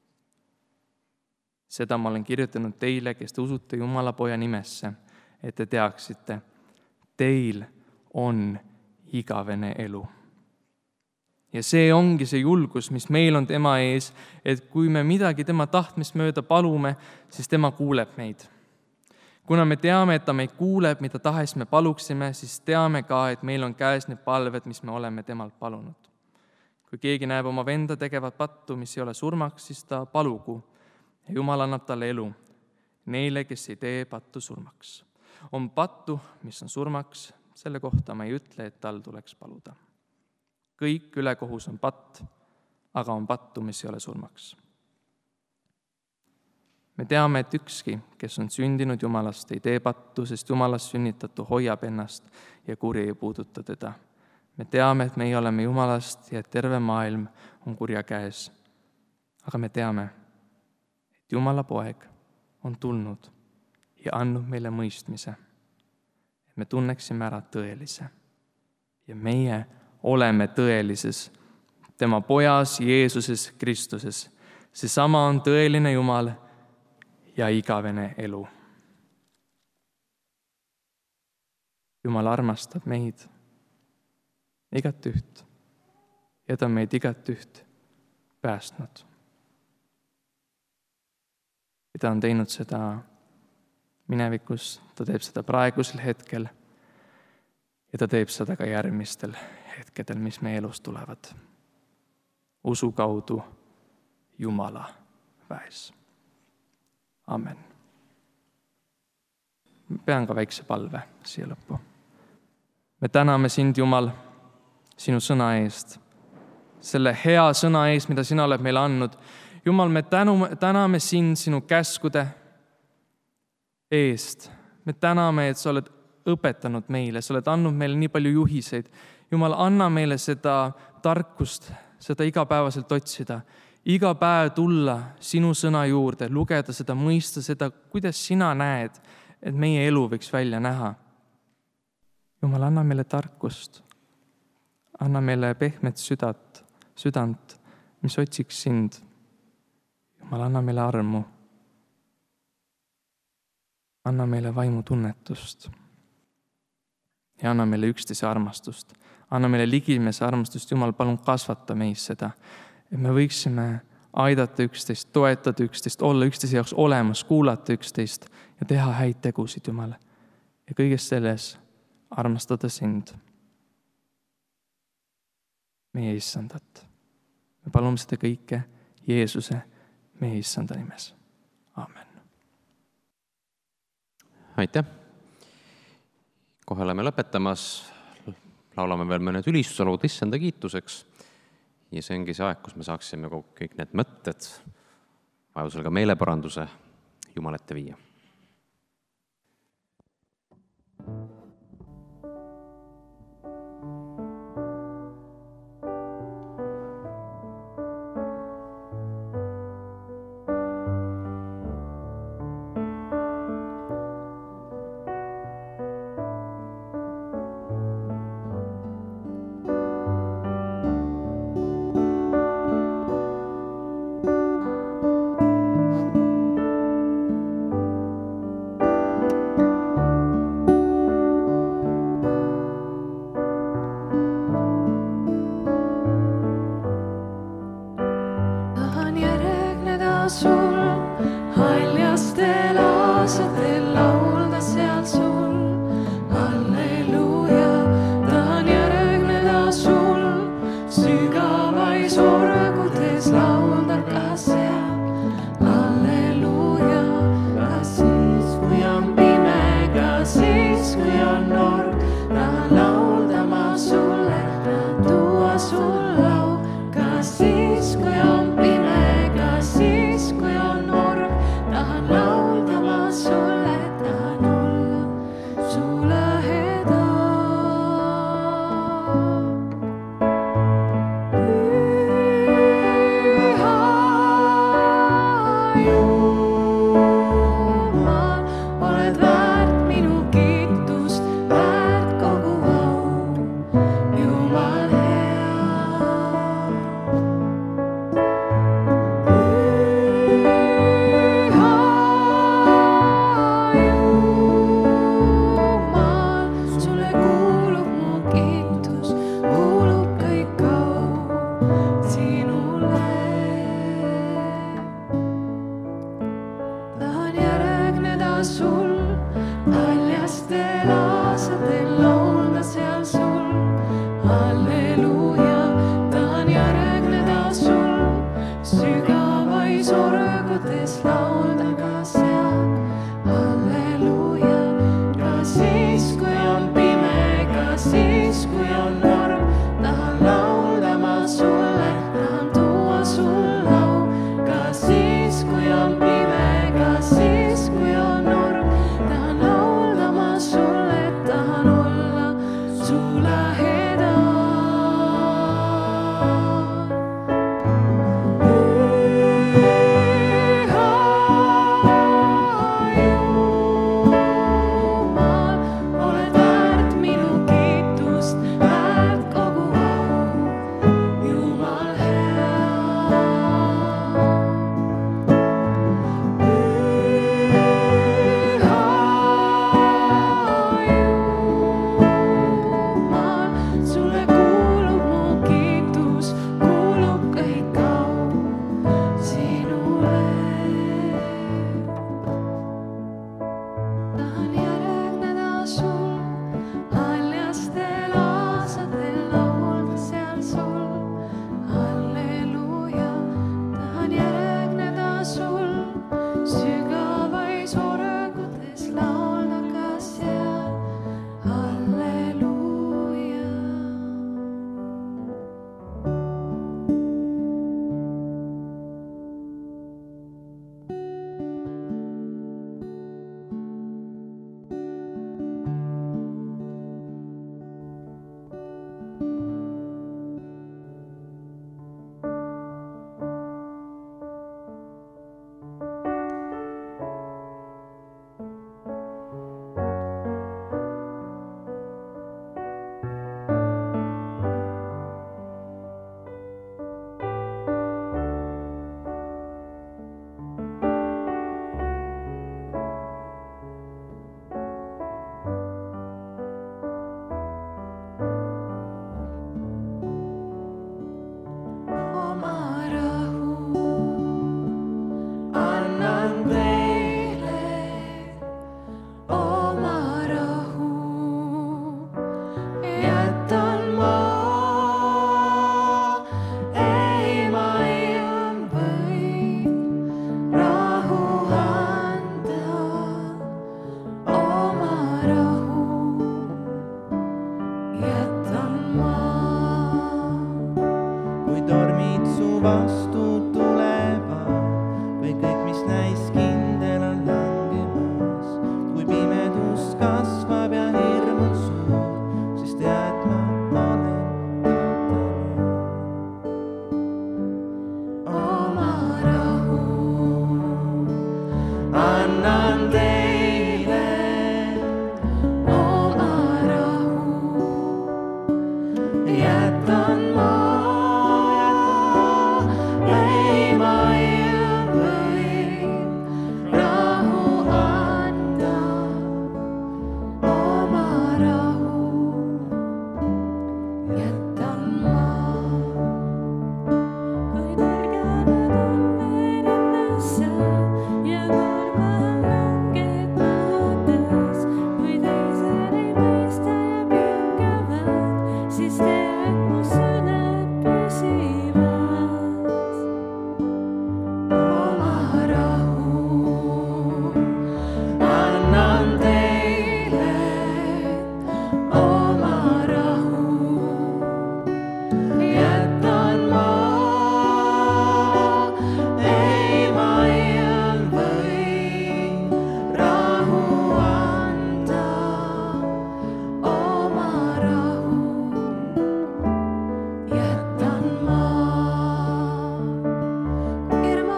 Seda ma olen kirjutanud teile, kes te usute Jumala poja nimesse, et te teaksite, teil on igavene elu. Ja see ongi see julgus, mis meil on tema ees, et kui me midagi tema tahtmist mööda palume, siis tema kuuleb meid. Kuna me teame, et ta meid kuuleb, mida tahes me paluksime, siis teame ka, et meil on käes need palved, mis me oleme temalt palunud. Kui keegi näeb oma venda tegevat pattu, mis ei ole surmaks, siis ta palugu ja Jumal annab talle elu, neile, kes ei tee pattu surmaks. on pattu, mis on surmaks, selle kohta ma ei ütle, et tal tuleks paluda. Kõik ülekohus on patt, aga on pattu, mis ei ole surmaks. Me teame, et ükski, kes on sündinud Jumalast, ei tee pattu, sest Jumalast sünnitatu hoiab ennast ja kuri ei puuduta teda. Me teame, et meie oleme Jumalast ja et terve maailm on kurja käes. Aga me teame, et Jumala poeg on tulnud ja andnud meile mõistmise, et me tunneksime ära tõelise. Ja meie oleme tõelises, tema pojas Jeesuses Kristuses. Seesama on tõeline Jumal ja igavene elu. Jumal armastab meid igat üht ja ta on meid igat üht päästnud. Ja ta on teinud seda minevikus, ta teeb seda praegusel hetkel ja ta teeb seda ka järgmistel hetkedel, mis meie elus tulevad. Usu kaudu Jumala väes. Amen. Pean ka väikse palve siia lõppu. Me täname sind, Jumal, sinu sõna eest, selle hea sõna eest, mida sina oled meile andnud. Jumal, me tänu, täname sind sinu käskude eest. Me täname, et sa oled õpetanud meile, sa oled andnud meile nii palju juhiseid. Jumal, anna meile seda tarkust, seda igapäevaselt otsida. Iga päev tulla sinu sõna juurde, lugeda seda, mõista seda, kuidas sina näed, et meie elu võiks välja näha. Jumal, anna meile tarkust. Anna meile pehmet südant, südant, mis otsiks sind. Jumal, anna meile armu. Anna meile vaimu tunnetust. Ja anna meile üksteise armastust. Anna meile ligimese armastust. Jumal, palun kasvata meis seda, et me võiksime aidata üksteist, toetada üksteist, olla üksteise jaoks olemas, kuulata üksteist ja teha häid tegusid, Jumal. Ja kõiges selles armastada sind, meie issandat. Me palume seda kõike Jeesuse, meie issanda nimes. Amen. Aitäh! Kohe oleme lõpetamas. Laulame veel mõned ülistuslaulud issanda kiituseks. Ja see ongi see aeg, kus me saaksime kõik need mõtted, vajadusel ka meeleparanduse Jumal ette viia.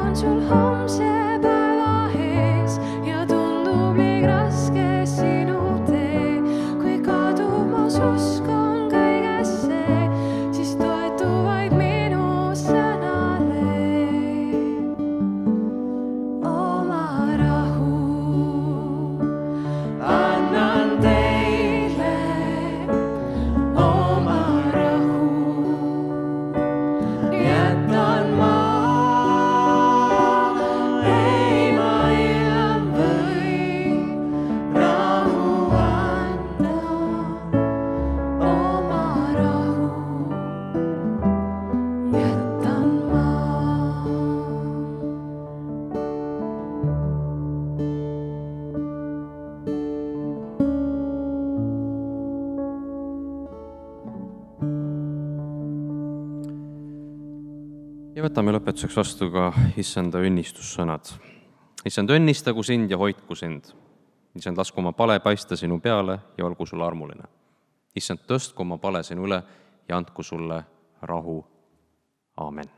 on sul homse päeva ees ja tundub liig raske sinu tee. Kui kadumas usk on kõigesse, siis toetu vaid minu sõnale. Oma rahu annan teile, oma rahu jätan ma. Ei ma ilm või rahu anda, oma rahu jätan ma. ja võtame lõpetuseks vastu ka issanda õnnistussõnad. Issand, õnnistagu sind ja hoidku sind. Issand, lasku oma pale paista sinu peale ja olgu sulle armuline. Issand, tõstku oma pale sinu üle ja andku sulle rahu. Aamen.